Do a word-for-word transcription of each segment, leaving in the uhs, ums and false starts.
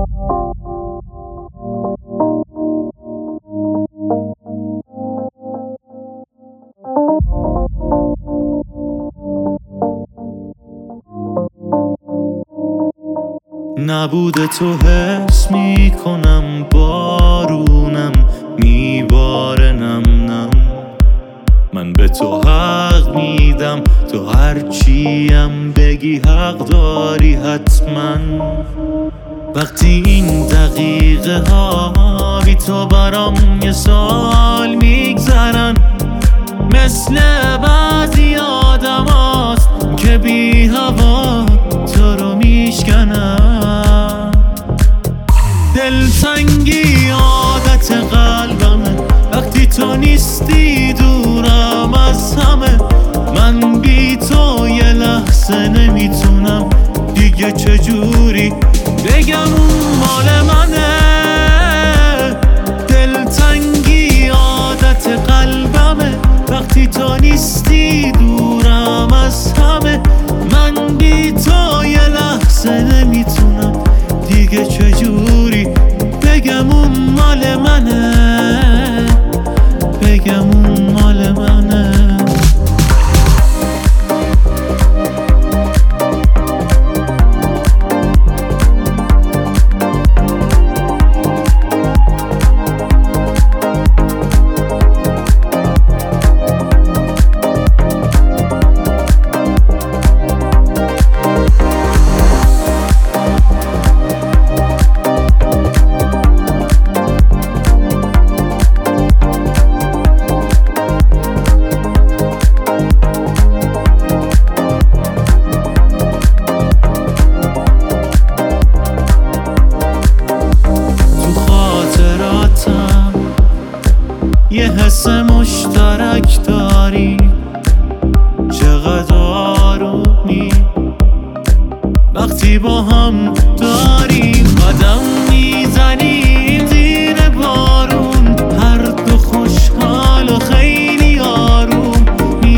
نبوده تو حس میکنم بارونم میباره نم نم. من به تو حق میدم، تو هرچیم بگی حق داری حتما. وقتی این دقیقه ها بی تو برام یه سال میگذرن، مثل بعضی آدم هاست که بی هوا تو رو میشکنن. دلتنگی عادت قلبمه، وقتی تو نیستی دورم از همه. من بی تو یه لحظه نمیتونم دیگه، چجوری بگم اون مال منه. دلتنگی عادت قلبمه، وقتی تو نیستی دورم از همه. من بی تو یه لحظه نمیتونم دیگه، چجوری بگم اون مال منه، بگم اون مال منه. یه حس مشترک داری، چقدر آرومی وقتی با هم داریم قدم میزنیم زیر بارون. هر دو خوشحال و خیلی آروم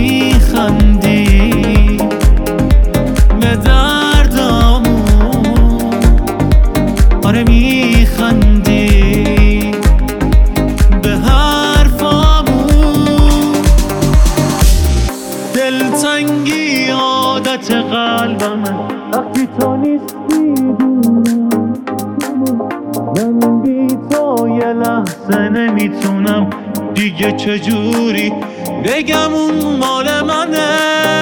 میخندیم به دردامون. آره میخندیم به دلتنگی عادت قلبمه، وقتی تو نیستی دورم. من بی تو یه لحظه نمیتونم دیگه، چجوری بگم اون مال منه.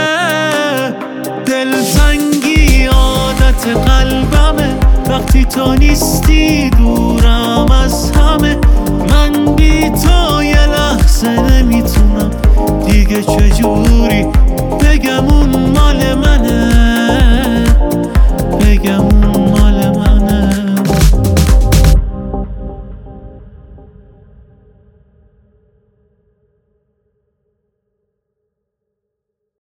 دلتنگی عادت قلبمه، وقتی تو نیستی دورم از همه. من بی تو یه لحظه نمیتونم دیگه، چجوری بگم اون مال من.